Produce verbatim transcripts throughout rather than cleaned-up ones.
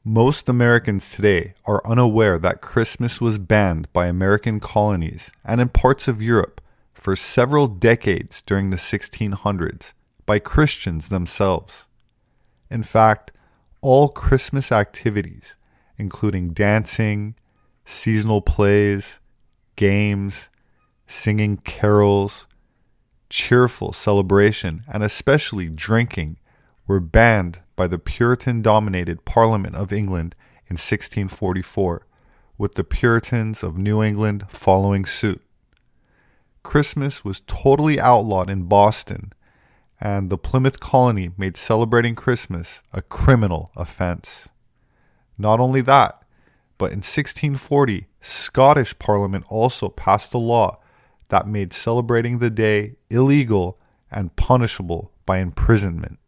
Most Americans today are unaware that Christmas was banned by American colonies and in parts of Europe for several decades during the sixteen hundreds by Christians themselves. In fact, all Christmas activities, including dancing, seasonal plays, games, singing carols, cheerful celebration, and especially drinking, were banned by the Puritan-dominated Parliament of England in sixteen forty-four, with the Puritans of New England following suit. Christmas was totally outlawed in Boston, and the Plymouth colony made celebrating Christmas a criminal offense. Not only that, but in sixteen forty, Scottish Parliament also passed a law that made celebrating the day illegal and punishable by imprisonment.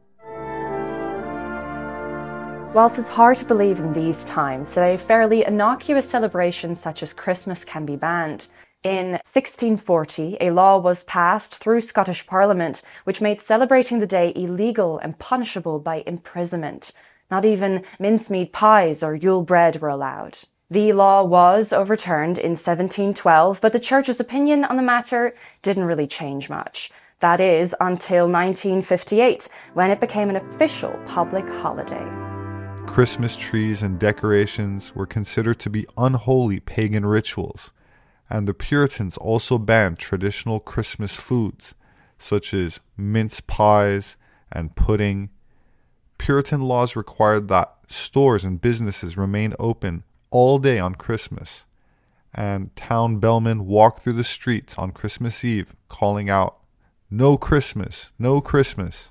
Whilst it's hard to believe in these times that a fairly innocuous celebration such as Christmas can be banned, in sixteen forty a law was passed through Scottish Parliament which made celebrating the day illegal and punishable by imprisonment. Not even mincemeat pies or Yule bread were allowed. The law was overturned in seventeen twelve, but the Church's opinion on the matter didn't really change much. That is, until nineteen fifty-eight, when it became an official public holiday. Christmas trees and decorations were considered to be unholy pagan rituals, and the Puritans also banned traditional Christmas foods, such as mince pies and pudding. Puritan laws required that stores and businesses remain open all day on Christmas, and town bellmen walked through the streets on Christmas Eve calling out, "No Christmas, no Christmas."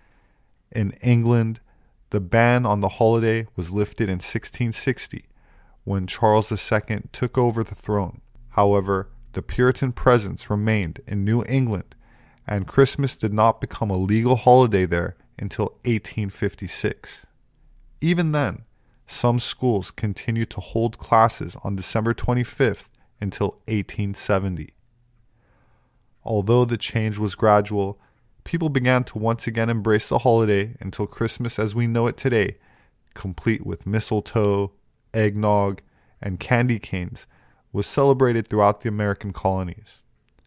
In England, the ban on the holiday was lifted in sixteen sixty, when Charles the Second took over the throne. However, the Puritan presence remained in New England, and Christmas did not become a legal holiday there until eighteen fifty-six. Even then, some schools continued to hold classes on December twenty-fifth until eighteen seventy. Although the change was gradual, people began to once again embrace the holiday until Christmas as we know it today, complete with mistletoe, eggnog, and candy canes, was celebrated throughout the American colonies.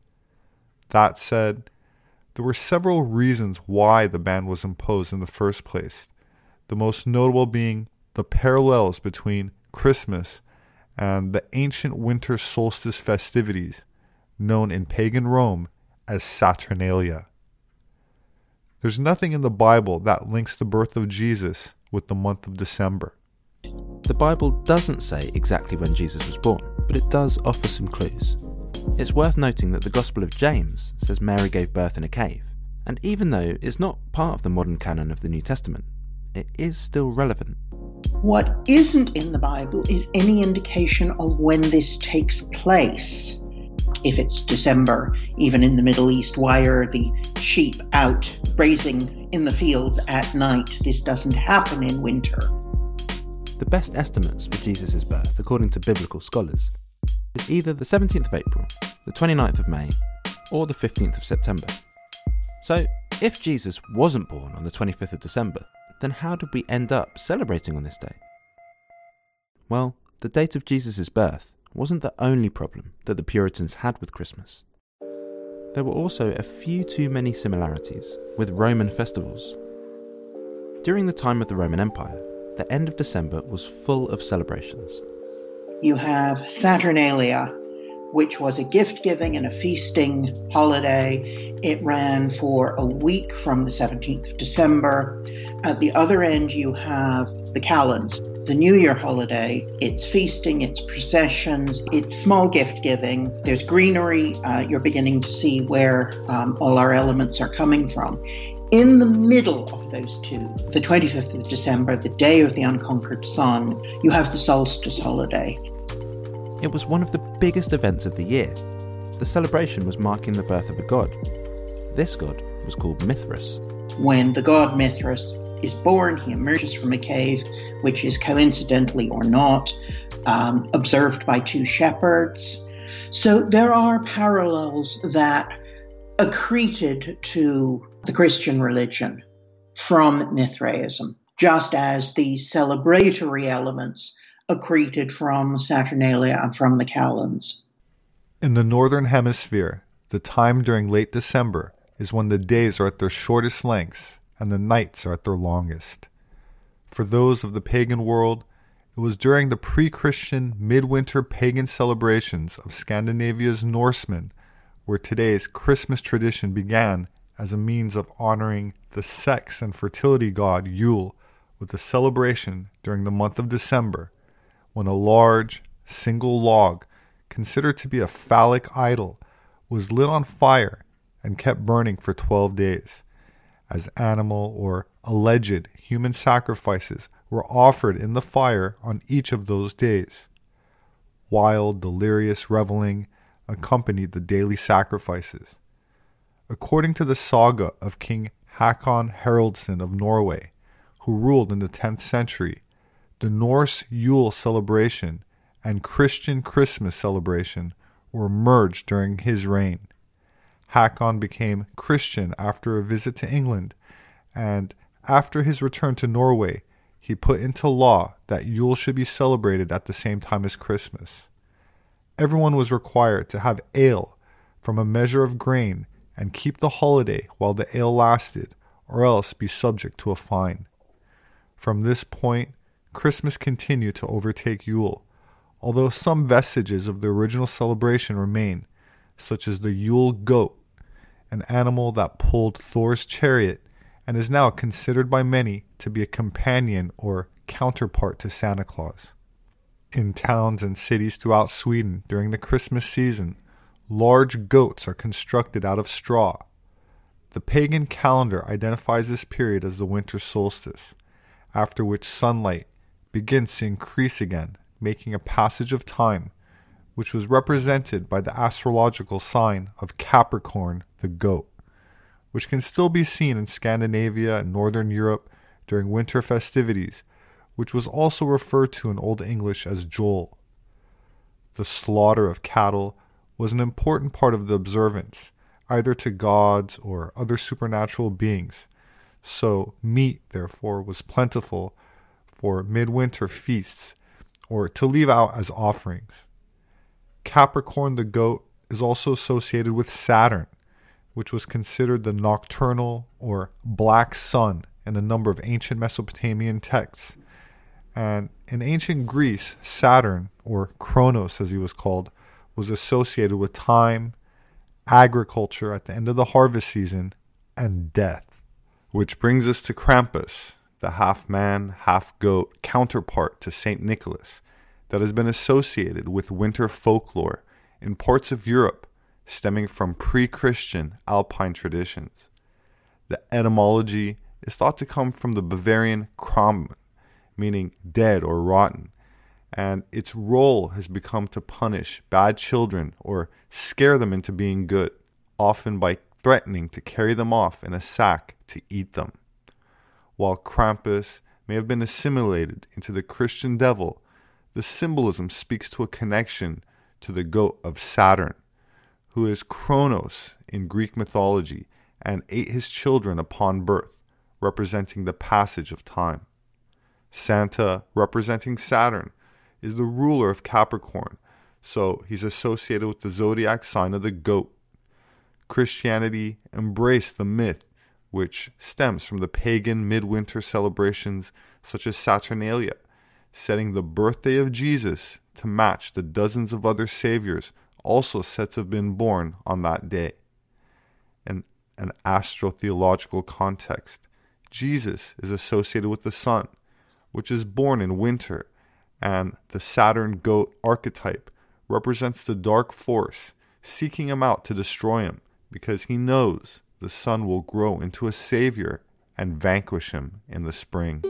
That said, there were several reasons why the ban was imposed in the first place, the most notable being the parallels between Christmas and the ancient winter solstice festivities known in pagan Rome as Saturnalia. There's nothing in the Bible that links the birth of Jesus with the month of December. The Bible doesn't say exactly when Jesus was born, but it does offer some clues. It's worth noting that the Gospel of James says Mary gave birth in a cave, and even though it's not part of the modern canon of the New Testament, it is still relevant. What isn't in the Bible is any indication of when this takes place. If it's December, even in the Middle East, why are the sheep out grazing in the fields at night? This doesn't happen in winter. The best estimates for Jesus' birth, according to biblical scholars, is either the seventeenth of April, the twenty-ninth of May, or the fifteenth of September. So, if Jesus wasn't born on the twenty-fifth of December, then how did we end up celebrating on this day? Well, the date of Jesus' birth wasn't the only problem that the Puritans had with Christmas. There were also a few too many similarities with Roman festivals. During the time of the Roman Empire, the end of December was full of celebrations. You have Saturnalia, which was a gift-giving and a feasting holiday. It ran for a week from the seventeenth of December. At the other end, you have the Calends, the New Year holiday. It's feasting, it's processions, it's small gift-giving. There's greenery. Uh, you're beginning to see where um, all our elements are coming from. In the middle of those two, the twenty-fifth of December, the day of the unconquered sun, you have the solstice holiday. It was one of the biggest events of the year. The celebration was marking the birth of a god. This god was called Mithras. When the god Mithras is born, he emerges from a cave, which is coincidentally or not, um, observed by two shepherds. So there are parallels that accreted to the Christian religion from Mithraism. just as the celebratory elements accreted from Saturnalia and from the calends. In the Northern Hemisphere, the time during late December is when the days are at their shortest lengths and the nights are at their longest. For those of the pagan world, it was during the pre-Christian midwinter pagan celebrations of Scandinavia's Norsemen where today's Christmas tradition began as a means of honoring the sex and fertility god Yule with a celebration during the month of December when a large, single log considered to be a phallic idol was lit on fire and kept burning for twelve days, as animal or alleged human sacrifices were offered in the fire on each of those days. Wild, delirious reveling accompanied the daily sacrifices. According to the saga of King Hakon Haraldsson of Norway, who ruled in the tenth century, the Norse Yule celebration and Christian Christmas celebration were merged during his reign. Hakon became Christian after a visit to England, and after his return to Norway, he put into law that Yule should be celebrated at the same time as Christmas. Everyone was required to have ale from a measure of grain and keep the holiday while the ale lasted, or else be subject to a fine. From this point, Christmas continued to overtake Yule, although some vestiges of the original celebration remain, such as the Yule goat, an animal that pulled Thor's chariot and is now considered by many to be a companion or counterpart to Santa Claus. In towns and cities throughout Sweden during the Christmas season, large goats are constructed out of straw. The pagan calendar identifies this period as the winter solstice, after which sunlight begins to increase again, making a passage of time, which was represented by the astrological sign of Capricorn, the goat, which can still be seen in Scandinavia and Northern Europe during winter festivities, which was also referred to in Old English as Jol. The slaughter of cattle was an important part of the observance, either to gods or other supernatural beings, so meat, therefore, was plentiful for midwinter feasts, or to leave out as offerings. Capricorn the goat is also associated with Saturn, which was considered the nocturnal or black sun in a number of ancient Mesopotamian texts. And in ancient Greece, Saturn, or Kronos as he was called, was associated with time, agriculture at the end of the harvest season, and death. Which brings us to Krampus, the half-man, half-goat counterpart to Saint Nicholas that has been associated with winter folklore in parts of Europe stemming from pre-Christian Alpine traditions. The etymology is thought to come from the Bavarian Kram, meaning dead or rotten, and its role has become to punish bad children or scare them into being good, often by threatening to carry them off in a sack to eat them. While Krampus may have been assimilated into the Christian devil, the symbolism speaks to a connection to the goat of Saturn, who is Kronos in Greek mythology and ate his children upon birth, representing the passage of time. Santa, representing Saturn, is the ruler of Capricorn, so he's associated with the zodiac sign of the goat. Christianity embraced the myth, which stems from the pagan midwinter celebrations such as Saturnalia, setting the birthday of Jesus to match the dozens of other saviors also said to have been born on that day. In an astrotheological context, Jesus is associated with the sun, which is born in winter, and the Saturn goat archetype represents the dark force seeking him out to destroy him, because he knows the sun will grow into a savior and vanquish him in the spring.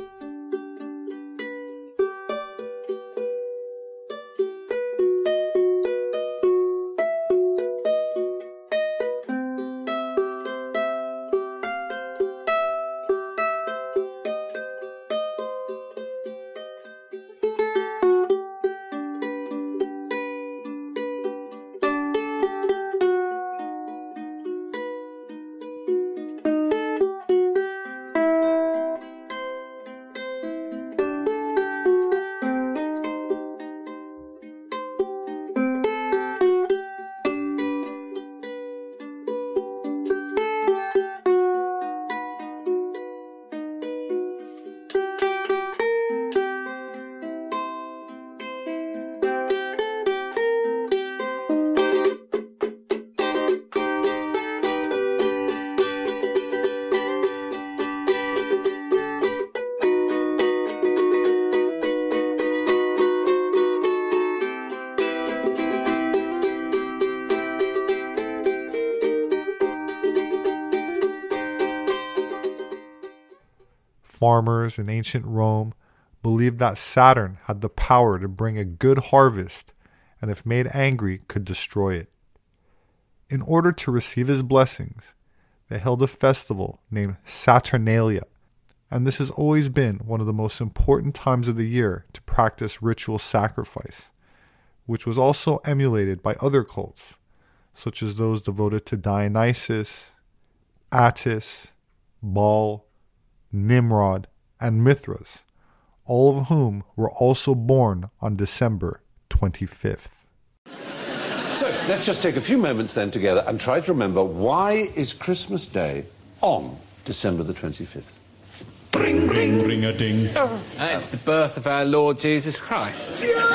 farmers in ancient Rome believed that Saturn had the power to bring a good harvest, and if made angry, could destroy it. In order to receive his blessings, they held a festival named Saturnalia, and this has always been one of the most important times of the year to practice ritual sacrifice, which was also emulated by other cults, such as those devoted to Dionysus, Attis, Baal, Nimrod, and Mithras, all of whom were also born on December twenty-fifth. So, let's just take a few moments then together and try to remember, why is Christmas Day on December the twenty-fifth? Ring, ring, ring a ding. Oh. It's the birth of our Lord Jesus Christ.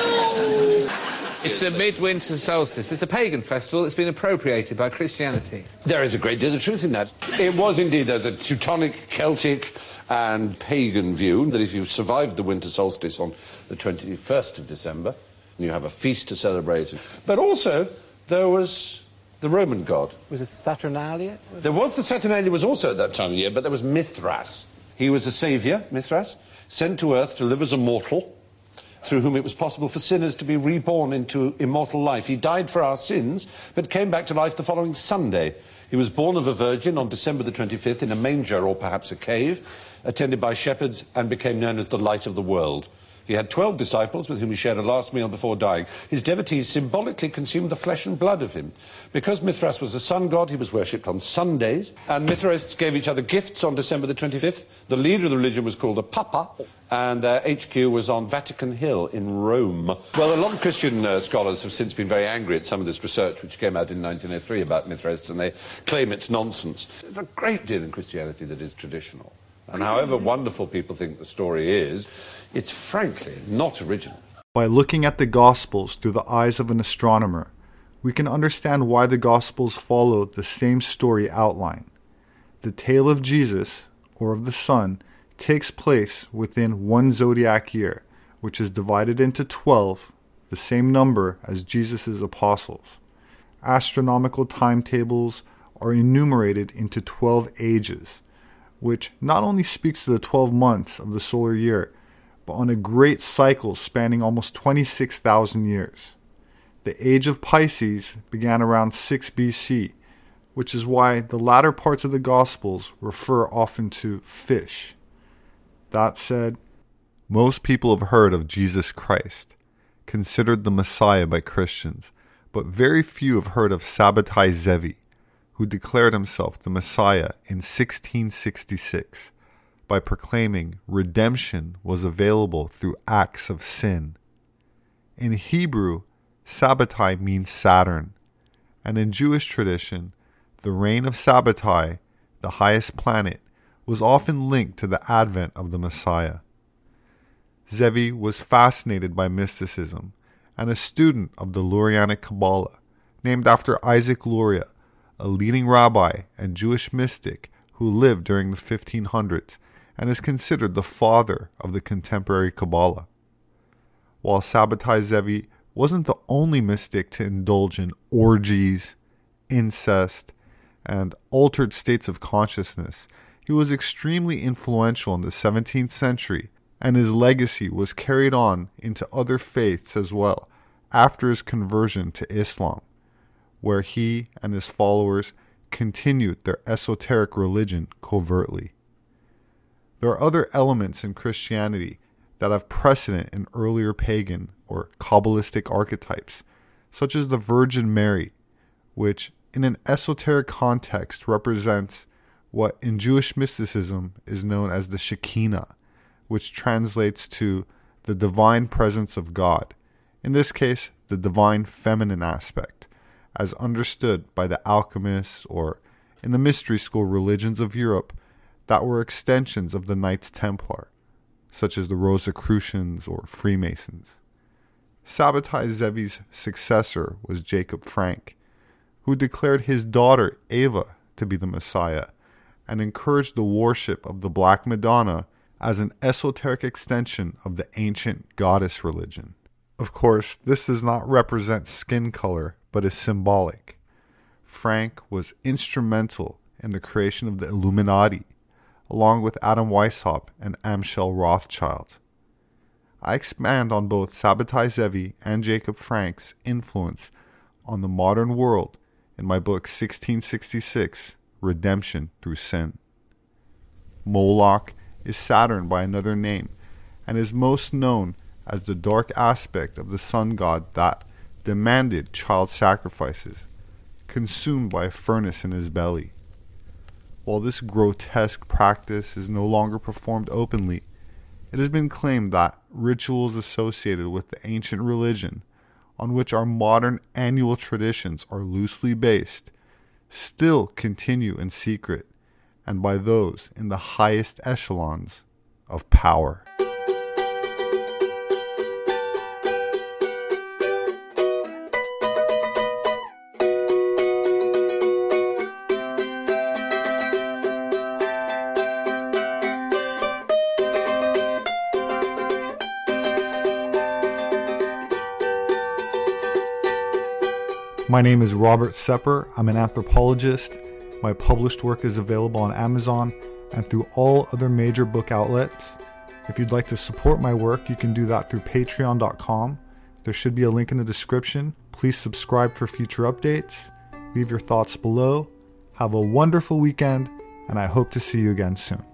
It's a midwinter solstice. It's a pagan festival that's been appropriated by Christianity. There is a great deal of truth in that. It was indeed, there's a Teutonic, Celtic and pagan view that if you survived the winter solstice on the twenty-first of December, you have a feast to celebrate. But also, there was the Roman god. Was it Saturnalia? There was the Saturnalia was also at that time of year, but there was Mithras. He was a saviour, Mithras, sent to earth to live as a mortal, through whom it was possible for sinners to be reborn into immortal life. He died for our sins, but came back to life the following Sunday. He was born of a virgin on December the twenty-fifth in a manger or perhaps a cave, attended by shepherds, and became known as the light of the world. He had twelve disciples with whom he shared a last meal before dying. His devotees symbolically consumed the flesh and blood of him. Because Mithras was a sun god, he was worshipped on Sundays, and Mithraists gave each other gifts on December the twenty-fifth. The leader of the religion was called a Papa, and their H Q was on Vatican Hill in Rome. Well, a lot of Christian uh, scholars have since been very angry at some of this research which came out in nineteen oh three about Mithraists, and they claim it's nonsense. There's a great deal in Christianity that is traditional. And however wonderful people think the story is, it's frankly not original. By looking at the Gospels through the eyes of an astronomer, we can understand why the Gospels follow the same story outline. The tale of Jesus, or of the Son, takes place within one zodiac year, which is divided into twelve, the same number as Jesus' apostles. Astronomical timetables are enumerated into twelve ages, which not only speaks to the twelve months of the solar year, but on a great cycle spanning almost twenty-six thousand years. The age of Pisces began around six B C, which is why the latter parts of the Gospels refer often to fish. That said, most people have heard of Jesus Christ, considered the Messiah by Christians, but very few have heard of Sabbatai Zevi, who declared himself the Messiah in sixteen sixty-six by proclaiming redemption was available through acts of sin. In Hebrew, Sabbatai means Saturn, and in Jewish tradition, the reign of Sabbatai, the highest planet, was often linked to the advent of the Messiah. Zevi was fascinated by mysticism and a student of the Lurianic Kabbalah, named after Isaac Luria, a leading rabbi and Jewish mystic who lived during the fifteen hundreds and is considered the father of the contemporary Kabbalah. While Sabbatai Zevi wasn't the only mystic to indulge in orgies, incest, and altered states of consciousness, he was extremely influential in the seventeenth century, and his legacy was carried on into other faiths as well after his conversion to Islam, where he and his followers continued their esoteric religion covertly. There are other elements in Christianity that have precedent in earlier pagan or Kabbalistic archetypes, such as the Virgin Mary, which in an esoteric context represents what in Jewish mysticism is known as the Shekinah, which translates to the divine presence of God, in this case the divine feminine aspect, as understood by the alchemists or in the mystery school religions of Europe that were extensions of the Knights Templar, such as the Rosicrucians or Freemasons. Sabbatai Zevi's successor was Jacob Frank, who declared his daughter Ava to be the Messiah and encouraged the worship of the Black Madonna as an esoteric extension of the ancient goddess religion. Of course, this does not represent skin color, but is symbolic. Frank was instrumental in the creation of the Illuminati, along with Adam Weishaupt and Amschel Rothschild. I expand on both Sabbatai Zevi and Jacob Frank's influence on the modern world in my book sixteen sixty-six, Redemption Through Sin. Moloch is Saturn by another name, and is most known as the dark aspect of the sun god that demanded child sacrifices, consumed by a furnace in his belly. While this grotesque practice is no longer performed openly, it has been claimed that rituals associated with the ancient religion, on which our modern annual traditions are loosely based, still continue in secret and by those in the highest echelons of power. My name is Robert Sepper. I'm an anthropologist. My published work is available on Amazon and through all other major book outlets. If you'd like to support my work, you can do that through patreon dot com. There should be a link in the description. Please subscribe for future updates. Leave your thoughts below. Have a wonderful weekend, and I hope to see you again soon.